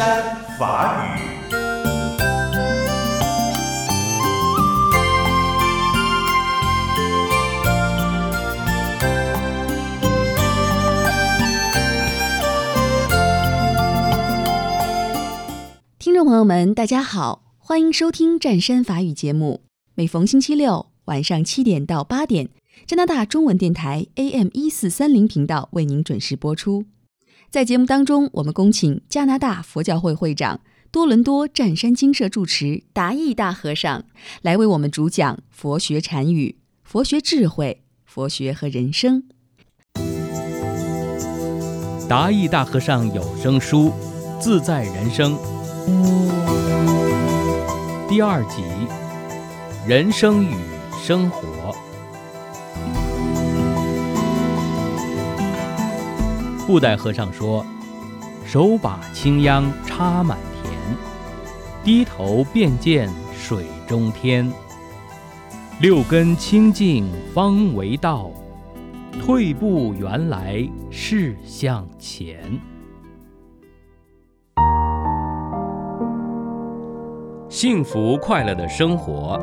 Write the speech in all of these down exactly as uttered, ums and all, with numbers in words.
山法语。 听众朋友们，大家好，欢迎收听湛山法语节目。每逢星期六晚上七点到八点，加拿大中文电台 A M 一四三零频道为您准时播出。在节目当中，我们恭请加拿大佛教会会长、多伦多湛山精舍住持达义大和尚来为我们主讲佛学禅语、佛学智慧、佛学和人生。 达义大和尚有声书《自在人生》第二集：人生与生活。布袋和尚说：手把青秧插满田，低头便见水中天。六根清净方为道，退步原来是向前。幸福快乐的生活。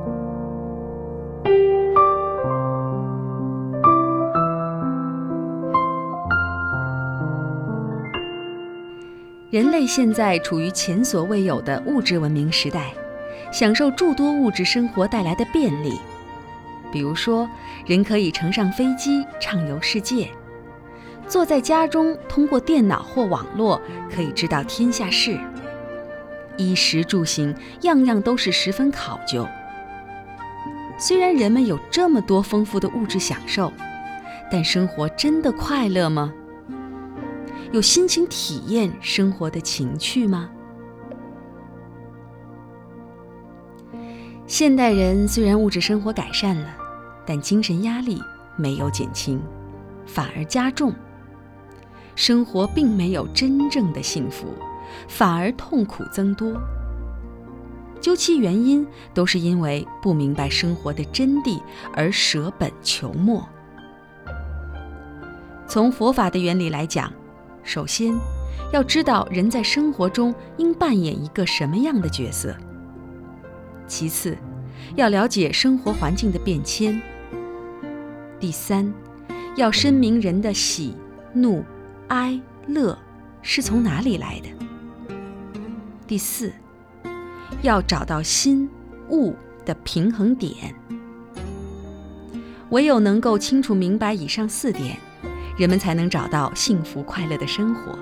人类现在处于前所未有的物质文明时代，享受诸多物质生活带来的便利。比如说，人可以乘上飞机畅游世界，坐在家中通过电脑或网络可以知道天下事。衣食住行样样都是十分考究。虽然人们有这么多丰富的物质享受，但生活真的快乐吗？有心情体验生活的情趣吗？现代人虽然物质生活改善了，但精神压力没有减轻，反而加重。生活并没有真正的幸福，反而痛苦增多。究其原因，都是因为不明白生活的真谛而舍本求末。从佛法的原理来讲，首先要知道人在生活中应扮演一个什么样的角色。其次，要了解生活环境的变迁。第三，要深明人的喜、怒、哀、乐是从哪里来的。第四，要找到心、物的平衡点。唯有能够清楚明白以上四点，人们才能找到幸福快乐的生活。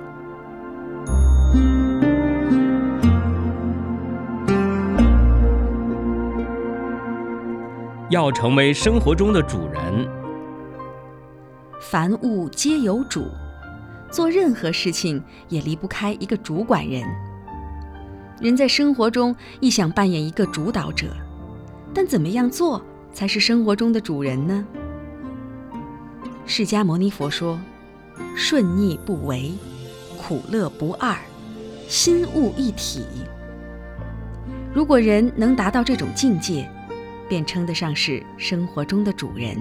要成为生活中的主人。 凡物皆有主，做任何事情也离不开一个主管人。人在生活中亦想扮演一个主导者，但怎么样做才是生活中的主人呢？释迦牟尼佛说：顺逆不为，苦乐不二，心物一体。如果人能达到这种境界，便称得上是生活中的主人。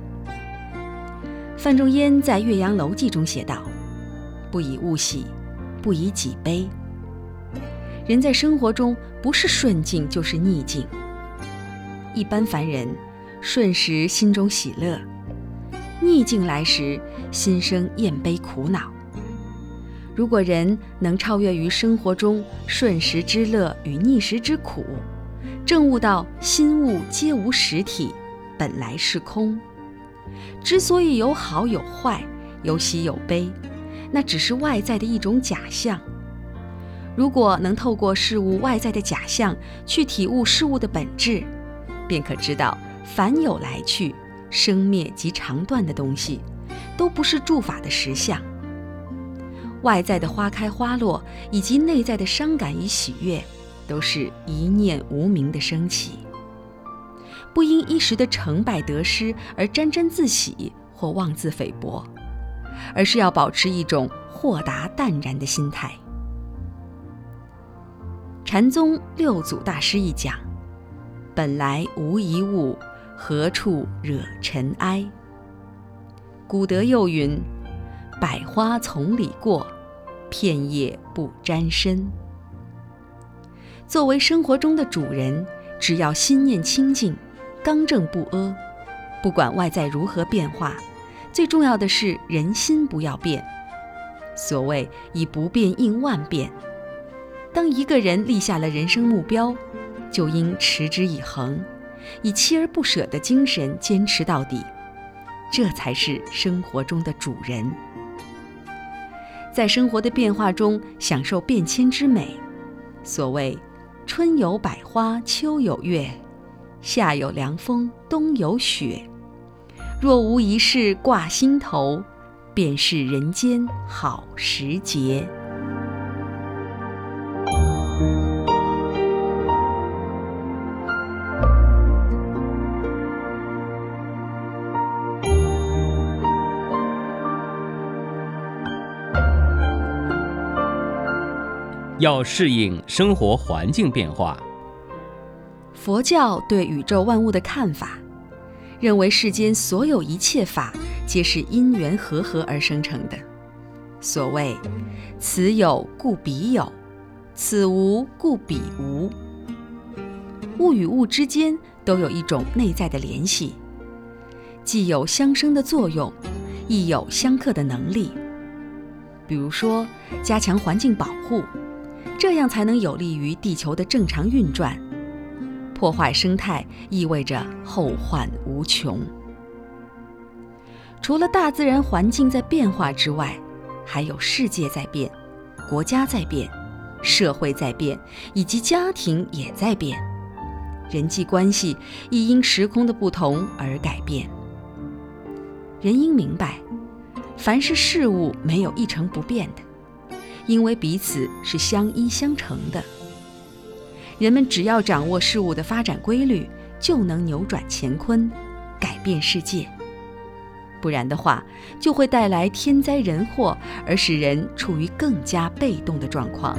范仲淹在《岳阳楼记》中写道：不以物喜，不以己悲。人在生活中不是顺境就是逆境。一般凡人顺时心中喜乐，逆境来时心生厌悲苦恼。如果人能超越于生活中顺时之乐与逆时之苦，证悟到心物皆无实体，本来是空。之所以有好有坏，有喜有悲，那只是外在的一种假象。如果能透过事物外在的假象去体悟事物的本质，便可知道凡有来去、生灭及长断的东西，都不是诸法的实相。外在的花开花落，以及内在的伤感与喜悦，都是一念无明的升起。不因一时的成败得失而沾沾自喜或妄自菲薄，而是要保持一种豁达淡然的心态。禅宗六祖大师一讲：本来无一物，何处惹尘埃。古德又云：百花丛里过， 片叶不沾身。作为生活中的主人，只要心念清净，刚正不阿，不管外在如何变化，最重要的是人心不要变。所谓以不变应万变，当一个人立下了人生目标，就应持之以恒，以锲而不舍的精神坚持到底，这才是生活中的主人。在生活的变化中享受变迁之美。所谓春有百花，秋有月，夏有凉风，冬有雪。若无一事挂心头，便是人间好时节。 要适应生活环境变化。 佛教对宇宙万物的看法，认为世间所有一切法皆是因缘和合而生成的。所谓此有故彼有，此无故彼无。物与物之间都有一种内在的联系，既有相生的作用，亦有相克的能力。比如说加强环境保护，这样才能有利于地球的正常运转。破坏生态意味着后患无穷。除了大自然环境在变化之外，还有世界在变，国家在变，社会在变，以及家庭也在变。人际关系亦因时空的不同而改变。人应明白，凡是事物没有一成不变的，因为彼此是相依相成的。人们只要掌握事物的发展规律，就能扭转乾坤，改变世界。不然的话，就会带来天灾人祸，而使人处于更加被动的状况。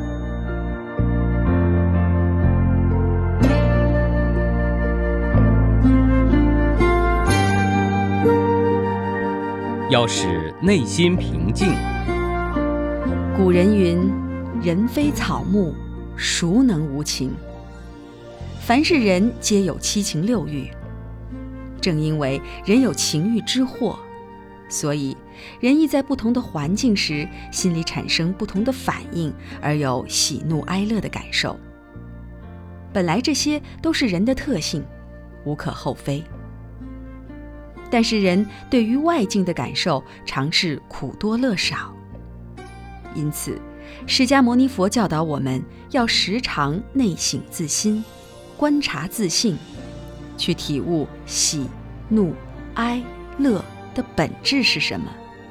要使内心平静。 古人云：人非草木，孰能无情？凡是人皆有七情六欲。正因为人有情欲之祸，所以人亦在不同的环境时，心里产生不同的反应，而有喜怒哀乐的感受。本来这些都是人的特性，无可厚非。但是人对于外境的感受常是苦多乐少，因此释迦牟尼佛教导我们要时常内省自心，观察自性，去体悟喜、怒、哀、乐的本质是什么。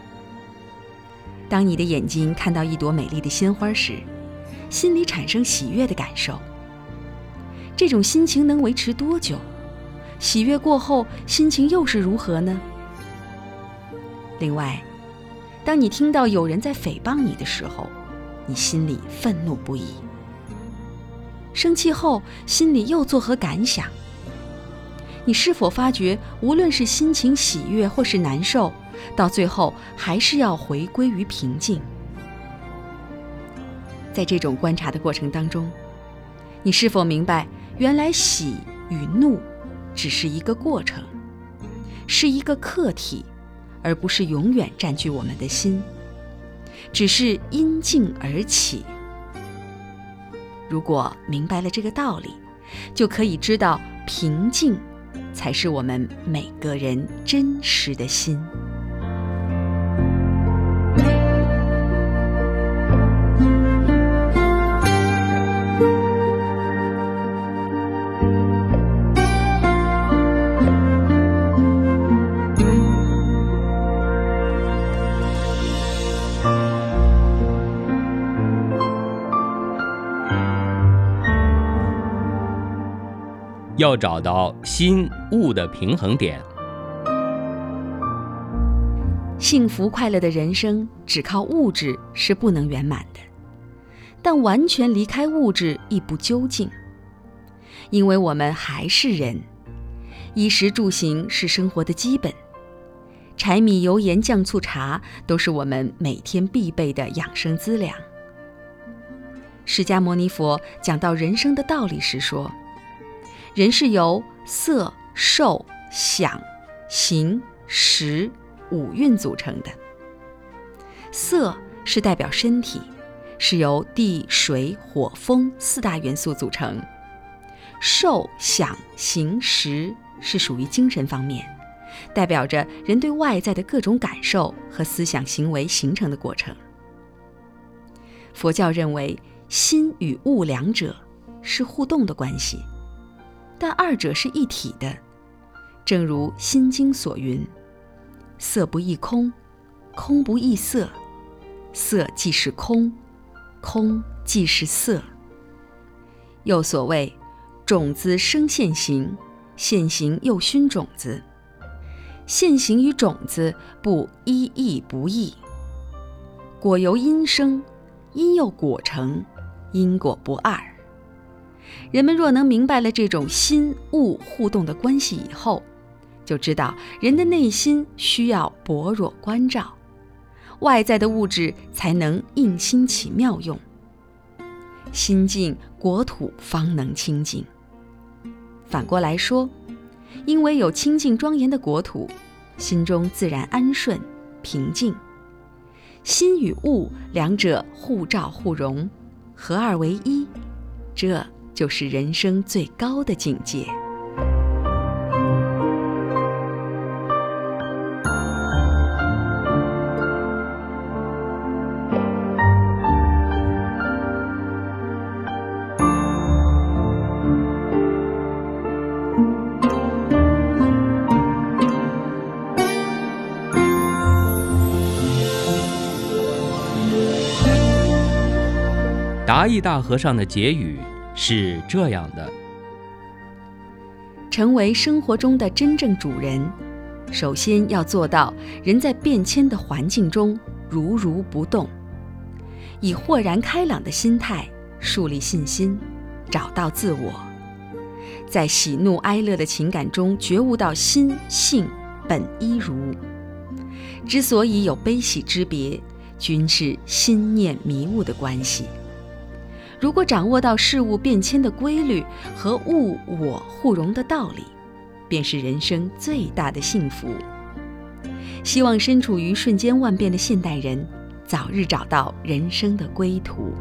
当你的眼睛看到一朵美丽的鲜花时，心里产生喜悦的感受，这种心情能维持多久？喜悦过后，心情又是如何呢？另外，当你听到有人在诽谤你的时候，你心里愤怒不已。生气后，心里又作何感想？你是否发觉，无论是心情喜悦或是难受，到最后还是要回归于平静？在这种观察的过程当中，你是否明白，原来喜与怒只是一个过程，是一个客体，而不是永远占据我们的心，只是因静而起。如果明白了这个道理，就可以知道平静才是我们每个人真实的心。 要找到心物的平衡点。 幸福快乐的人生只靠物质是不能圆满的，但完全离开物质亦不究竟。因为我们还是人，衣食住行是生活的基本， 柴米油盐酱醋茶都是我们每天必备的养生资粮。释迦牟尼佛讲到人生的道理时说，人是由色、受、想、行、识五蕴组成的。色是代表身体，是由地、水、火、风四大元素组成。受、想、行、识是属于精神方面，代表着人对外在的各种感受和思想行为形成的过程。佛教认为心与物两者是互动的关系，但二者是一体的。正如《心经》所云，色不异空，空不异色，色即是空，空即是色。又所谓种子生现行，现行又熏种子。现行与种子不一异不异，果由因生，因由果成，因果不二。人们若能明白了这种心物互动的关系以后，就知道人的内心需要般若关照，外在的物质才能应心起妙用。心净，国土方能清净。反过来说，因为有清净庄严的国土，心中自然安顺平静。心与物两者互照互融，合二为一，这就是人生最高的境界。 达义大和尚的结语是这样的： 成为生活中的真正主人，首先要做到人在变迁的环境中如如不动，以豁然开朗的心态树立信心，找到自我，在喜怒哀乐的情感中觉悟到心性本一如。之所以有悲喜之别，均是心念迷雾的关系。如果掌握到事物变迁的规律和物我互融的道理，便是人生最大的幸福。希望身处于瞬间万变的现代人，早日找到人生的归途。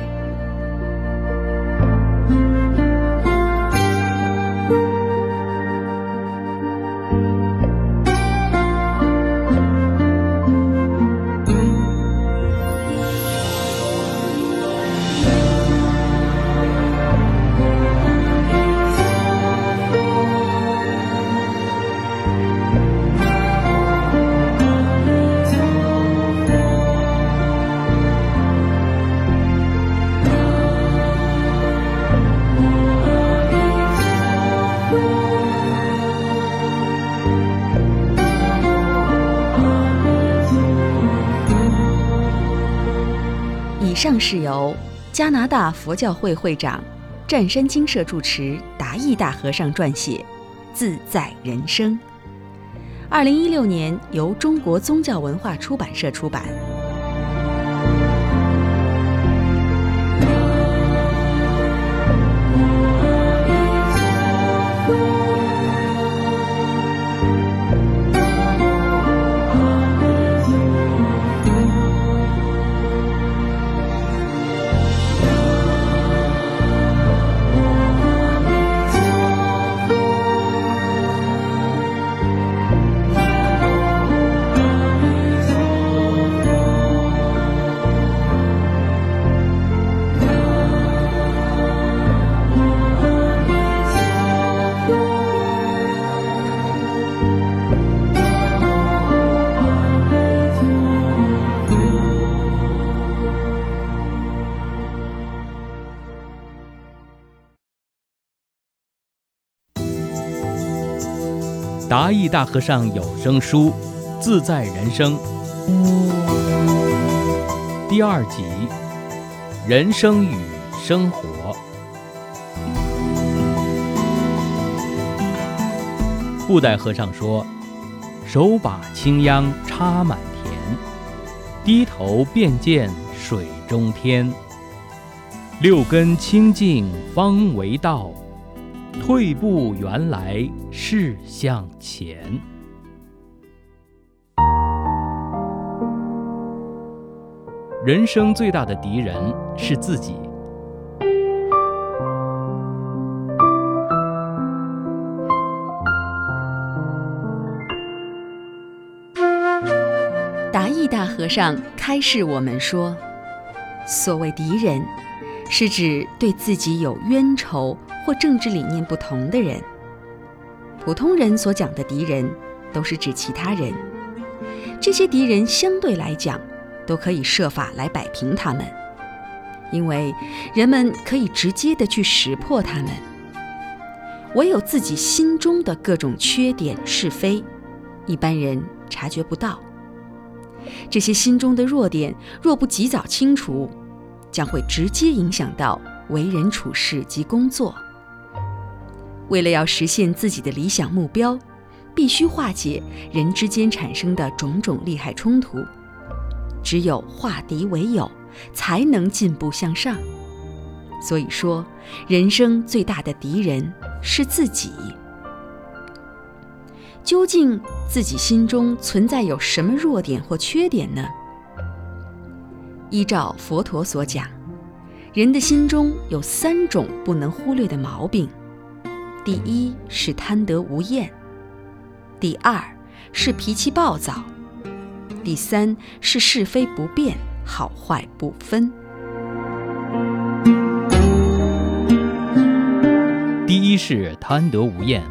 以上是由加拿大佛教会会长、湛山精舍住持达义大和尚撰写《自在人生》，二零一六年由中国宗教文化出版社出版。 达义大和尚有声书《自在人生》第二集：人生与生活。布袋和尚说， 手把青秧插满田，低头便见水中天。六根清净方为道，退步原来是向前。人生最大的敌人是自己。 达义大和尚开示我们说，所谓敌人，是指对自己有冤仇或政治理念不同的人。普通人所讲的敌人，都是指其他人。这些敌人相对来讲，都可以设法来摆平他们，因为人们可以直接地去识破他们。唯有自己心中的各种缺点是非，一般人察觉不到。这些心中的弱点，若不及早清除，将会直接影响到为人处事及工作。为了要实现自己的理想目标，必须化解人之间产生的种种利害冲突。只有化敌为友，才能进步向上。所以说，人生最大的敌人是自己。究竟自己心中存在有什么弱点或缺点呢？依照佛陀所讲，人的心中有三种不能忽略的毛病。第一是贪得无厌，第二是脾气暴躁，第三是是非不辨，好坏不分。 第一是贪得无厌。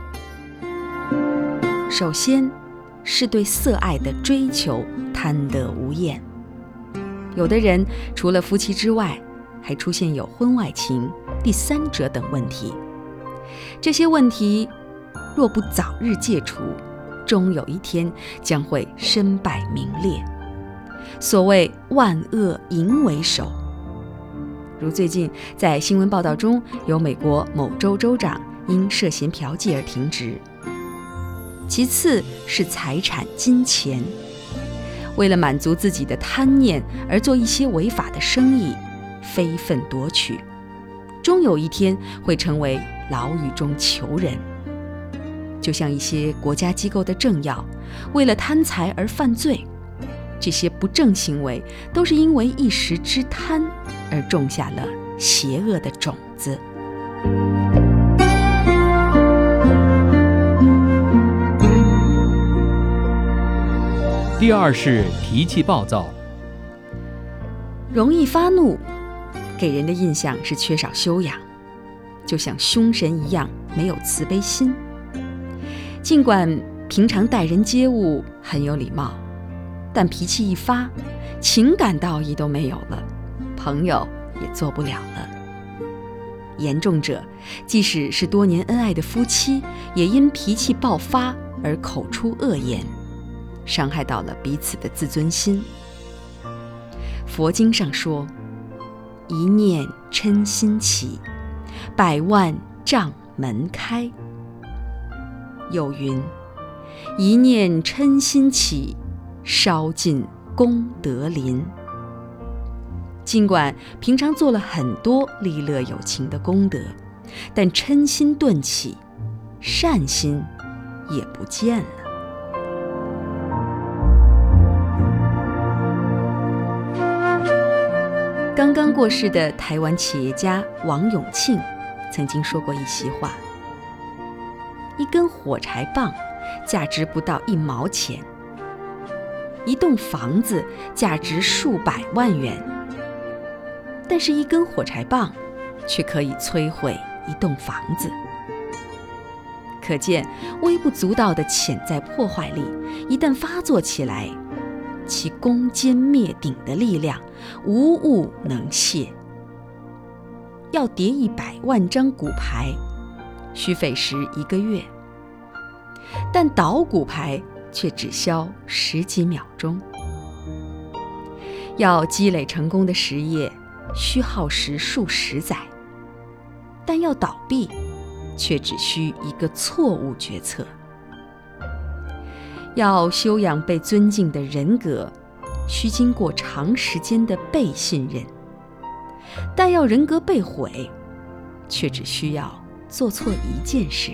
首先是对色爱的追求贪得无厌。有的人除了夫妻之外，还出现有婚外情、第三者等问题。这些问题若不早日戒除，终有一天将会身败名裂。所谓万恶淫为首。如最近在新闻报道中，有美国某州州长因涉嫌嫖妓而停职。其次是财产金钱，为了满足自己的贪念而做一些违法的生意，非分夺取，终有一天会成为牢狱中囚人。就像一些国家机构的政要，为了贪财而犯罪，这些不正行为都是因为一时之贪而种下了邪恶的种子。 第二是脾气暴躁。 容易发怒，给人的印象是缺少修养，就像凶神一样，没有慈悲心。尽管平常待人接物很有礼貌，但脾气一发，情感道义都没有了，朋友也做不了了。严重者，即使是多年恩爱的夫妻，也因脾气爆发而口出恶言，伤害到了彼此的自尊心。佛经上说，一念嗔心起，百万障门开。又云，一念嗔心起，烧尽功德林。尽管平常做了很多利乐有情的功德，但嗔心顿起，善心也不见了。刚刚过世的台湾企业家王永庆曾经说过一席话：一根火柴棒价值不到一毛钱，一栋房子价值数百万元，但是一根火柴棒却可以摧毁一栋房子。可见微不足道的潜在破坏力，一旦发作起来，其攻坚灭顶的力量无物能泄。要叠一百万张骨牌，需费时一个月，但倒骨牌却只消十几秒钟。要积累成功的实业，需耗时数十载，但要倒闭，却只需一个错误决策。 要修养被尊敬的人格，需经过长时间的被信任；但要人格被毁，却只需要做错一件事。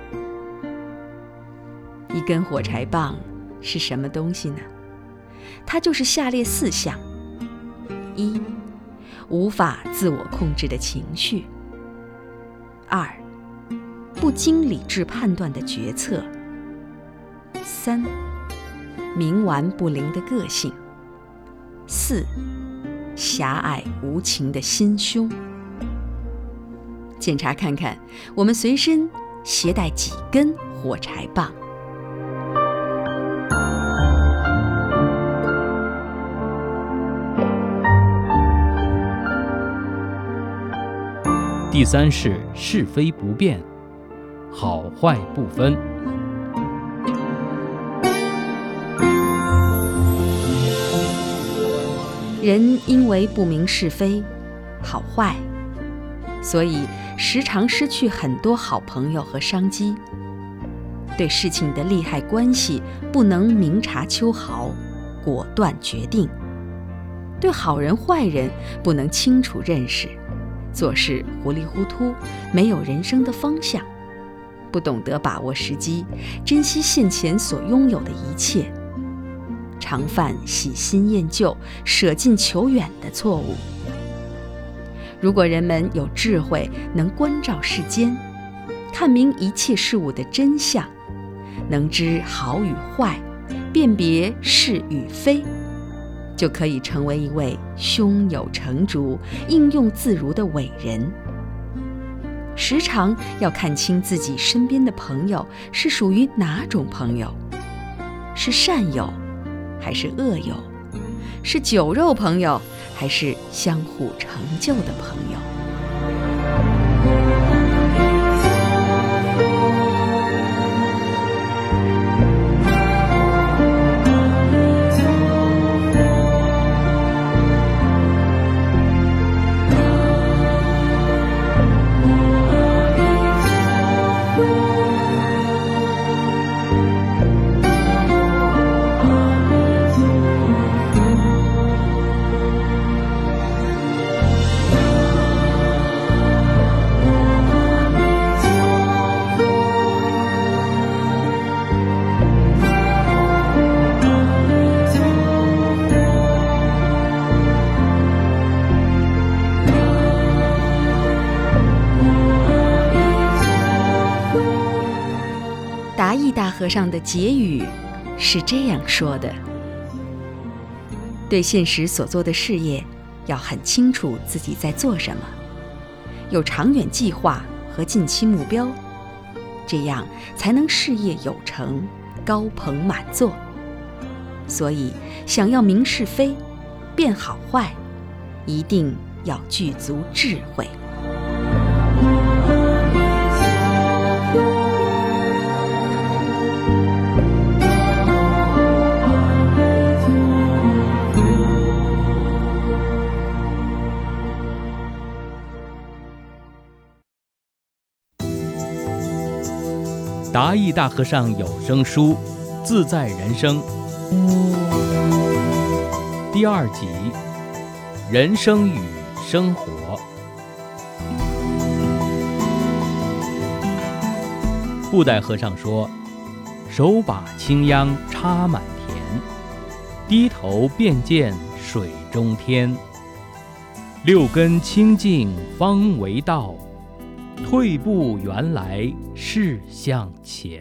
一根火柴棒是什么东西呢？它就是下列四项：一、无法自我控制的情绪；二、不经理智判断的决策；三、冥顽不灵的个性；四、狭隘无情的心胸。检查看看，我们随身携带几根火柴棒？ 第三是是非不辨，好坏不分。 人因为不明是非、好坏，所以时常失去很多好朋友和商机。对事情的利害关系不能明察秋毫、果断决定；对好人坏人不能清楚认识，做事糊里糊涂，没有人生的方向，不懂得把握时机，珍惜现前所拥有的一切，常犯喜新厌旧、舍近求远的错误。如果人们有智慧，能关照世间，看明一切事物的真相，能知好与坏，辨别是与非，就可以成为一位胸有成竹、应用自如的伟人。时常要看清自己身边的朋友是属于哪种朋友，是善友还是恶友，是酒肉朋友还是相互成就的朋友。达义大和尚的结语是这样说的：对现实所做的事业要很清楚自己在做什么，有长远计划和近期目标，这样才能事业有成，高朋满座。所以想要明是非、辨好坏，一定要具足智慧。 达义大和尚有声书《自在人生》第二集：人生与生活。布袋和尚说：“手把青秧插满田，低头便见水中天。六根清净方为道。”退步原来是向前。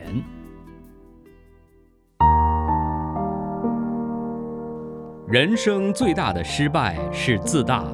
人生最大的失败是自大。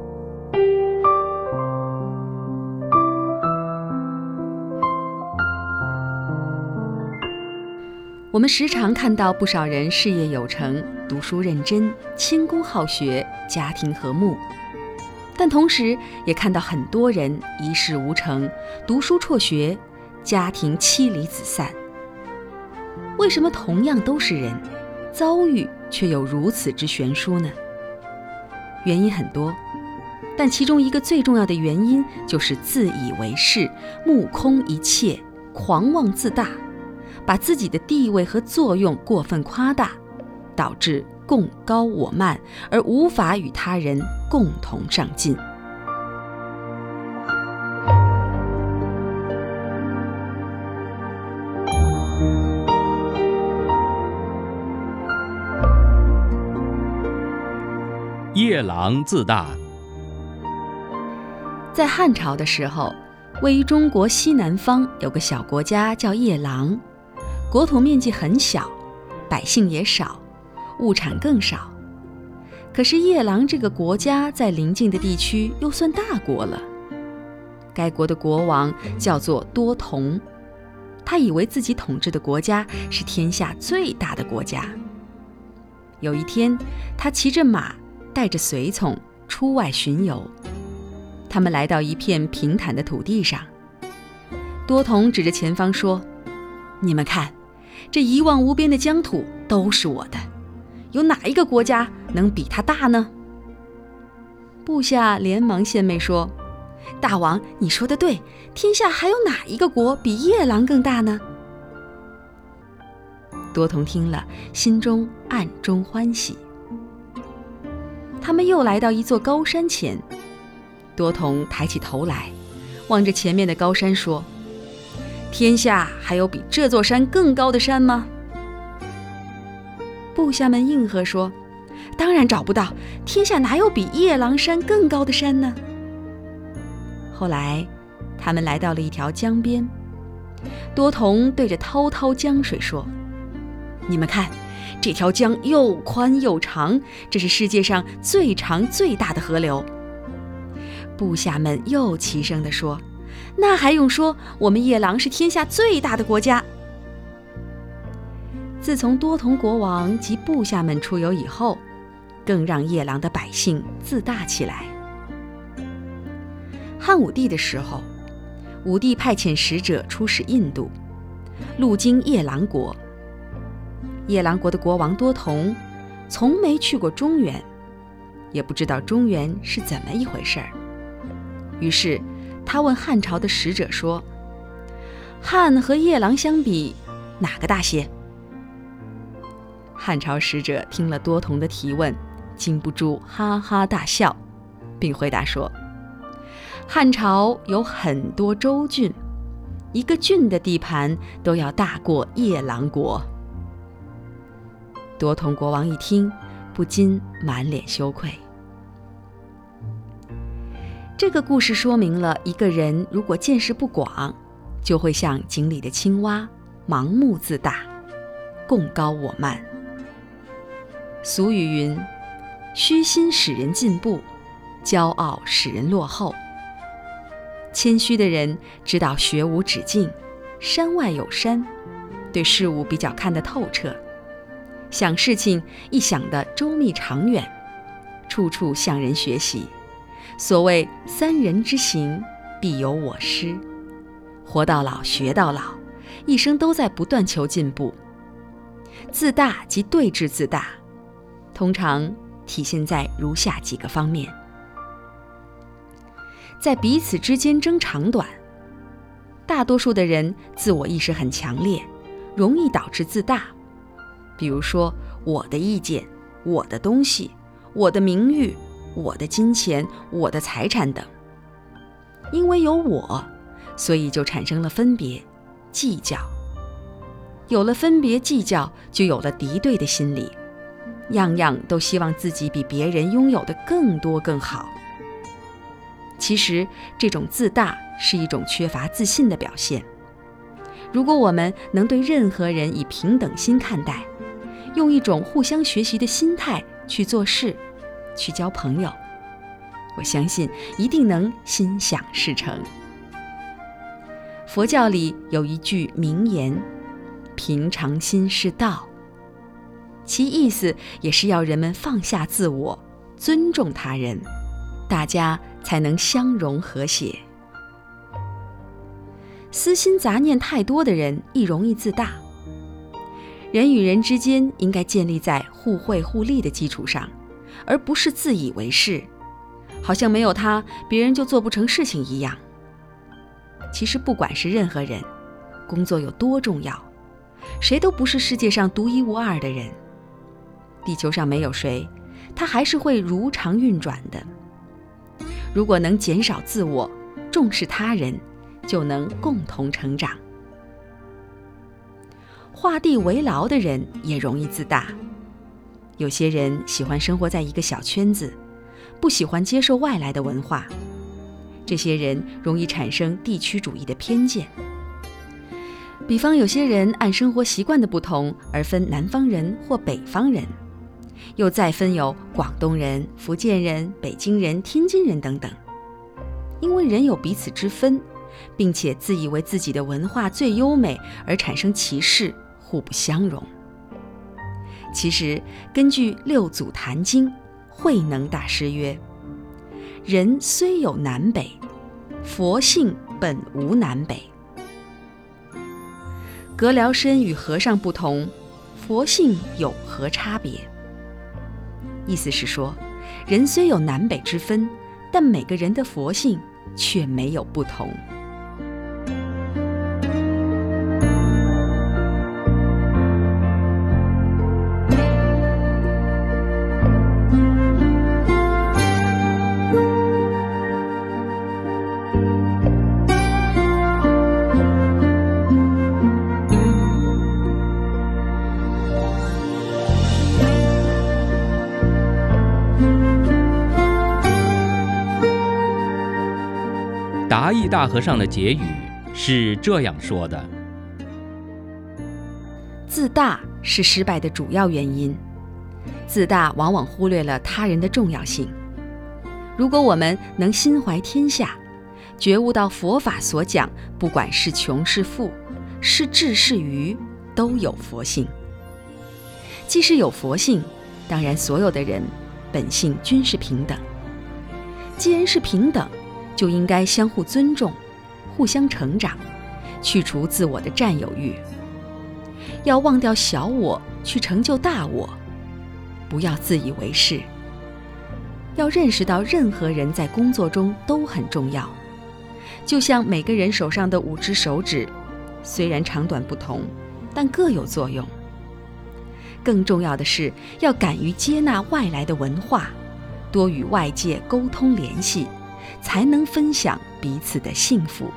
我们时常看到不少人事业有成，读书认真，谦恭好学，家庭和睦。但同时也看到很多人一事无成，读书辍学，家庭妻离子散。为什么同样都是人，遭遇却有如此之悬殊呢？原因很多，但其中一个最重要的原因就是自以为是，目空一切，狂妄自大， 把自己的地位和作用过分夸大，导致共高我慢，而无法与他人共同上进。 夜郎自大。 在汉朝的时候，位于中国西南方有个小国家叫夜郎，国土面积很小，百姓也少，物产更少。可是夜郎这个国家在邻近的地区又算大国了。该国的国王叫做多同，他以为自己统治的国家是天下最大的国家。有一天，他骑着马，带着随从出外巡游。他们来到一片平坦的土地上，多同指着前方说：“你们看，这一望无边的疆土都是我的，有哪一个国家能比它大呢？”部下连忙献媚说：“大王，你说的对，天下还有哪一个国比夜郎更大呢？”多同听了，心中暗中欢喜。他们又来到一座高山前，多同抬起头来，望着前面的高山说：“天下还有比这座山更高的山吗？”部下们应和说：“当然找不到，天下哪有比夜郎山更高的山呢？”后来，他们来到了一条江边，多同对着滔滔江水说：“你们看，这条江又宽又长，这是世界上最长最大的河流。”部下们又齐声地说：“那还用说，我们夜郎是天下最大的国家。”自从多同国王及部下们出游以后，更让夜郎的百姓自大起来。汉武帝的时候，武帝派遣使者出使印度，路经夜郎国。夜郎国的国王多同从没去过中原，也不知道中原是怎么一回事儿。于是他问汉朝的使者说：“汉和夜郎相比，哪个大些？”汉朝使者听了多同的提问，禁不住哈哈大笑，并回答说：“汉朝有很多州郡，一个郡的地盘都要大过夜郎国。”多同国王一听，不禁满脸羞愧。这个故事说明了，一个人如果见识不广，就会像井里的青蛙，盲目自大，共高我慢。俗语云：“虚心使人进步，骄傲使人落后。”谦虚的人知道学无止境，山外有山，对事物比较看得透彻，想事情一想得周密长远，处处向人学习。所谓三人之行，必有我师。活到老学到老，一生都在不断求进步。自大即对峙自大，通常体现在如下几个方面：在彼此之间争长短。大多数的人自我意识很强烈，容易导致自大。比如说，我的意见、我的东西、我的名誉、我的金钱、我的财产等。因为有我，所以就产生了分别、计较。有了分别计较，就有了敌对的心理，样样都希望自己比别人拥有的更多更好。其实，这种自大是一种缺乏自信的表现。如果我们能对任何人以平等心看待，用一种互相学习的心态去做事，去交朋友，我相信一定能心想事成。佛教里有一句名言：“平常心是道”，其意思也是要人们放下自我，尊重他人，大家才能相融和谐。私心杂念太多的人易容易自大。人与人之间应该建立在互惠互利的基础上，而不是自以为是，好像没有他，别人就做不成事情一样。其实不管是任何人，工作有多重要， 谁都不是世界上独一无二的人。地球上没有谁，它还是会如常运转的。如果能减少自我，重视他人，就能共同成长。画地为牢的人也容易自大。有些人喜欢生活在一个小圈子，不喜欢接受外来的文化。这些人容易产生地区主义的偏见。比方有些人按生活习惯的不同而分南方人或北方人，又再分有广东人、福建人、北京人、天津人等等。因为人有彼此之分，并且自以为自己的文化最优美而产生歧视，互不相容。其实根据六祖坛经，慧能大师曰：人虽有南北，佛性本无南北。阁僚参与和尚不同，佛性有何差别？意思是说，人虽有南北之分，但每个人的佛性却没有不同。 达义大和尚的结语是这样说的： 自大是失败的主要原因，自大往往忽略了他人的重要性。如果我们能心怀天下，觉悟到佛法所讲，不管是穷是富，是智是愚，都有佛性。既是有佛性，当然所有的人本性均是平等。既然是平等，就应该相互尊重，互相成长，去除自我的占有欲。要忘掉小我，去成就大我，不要自以为是。要认识到任何人在工作中都很重要，就像每个人手上的五只手指，虽然长短不同，但各有作用。更重要的是，要敢于接纳外来的文化，多与外界沟通联系，才能分享彼此的幸福。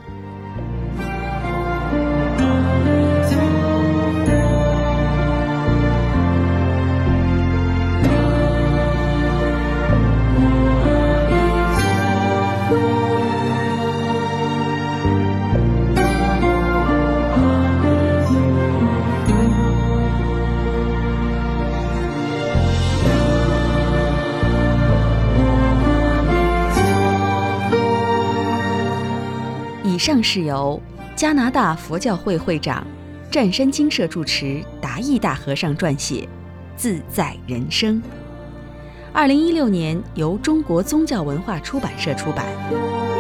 以上是由加拿大佛教会会长、湛山精舍住持达义大和尚撰写，《自在人生》。二零一六年由中国宗教文化出版社出版。